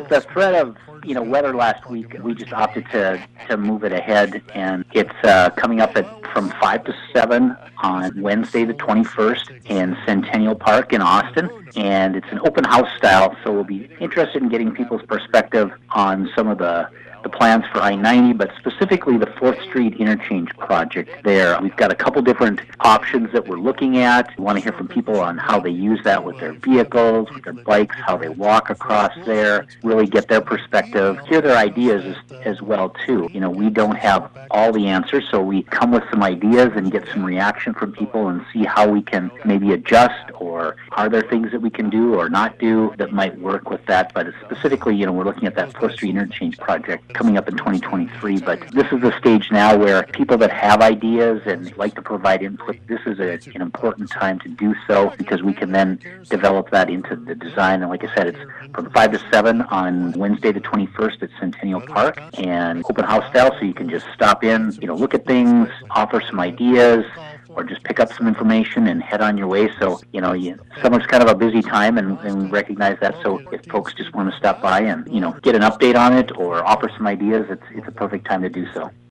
with the threat of weather last week, we just opted to move it ahead, and it's coming up from 5 to 7 on Wednesday the 21st in Centennial Park in Austin, and it's an open house style, so we'll be interested in getting people's perspective on some of the plans for I-90, but specifically the 4th Street interchange project there. We've got a couple different options that we're looking at. We want to hear from people on how they use that with their vehicles, with their bikes, how they walk across there, really get their perspective, hear their ideas as well, too. We don't have all the answers, so we come with some ideas and get some reaction from people and see how we can maybe adjust, or are there things that we can do or not do that might work with that. But specifically, we're looking at that 4th Street interchange project coming up in 2023, but this is the stage now where people that have ideas and like to provide input, this is an important time to do so, because we can then develop that into the design. And like I said, it's from 5 to 7 on Wednesday the 21st at Centennial Park, and open house style, so you can just stop in, look at things, offer some ideas, or just pick up some information and head on your way. So, summer's kind of a busy time, and we recognize that. So if folks just want to stop by and, get an update on it or offer some ideas, it's a perfect time to do so.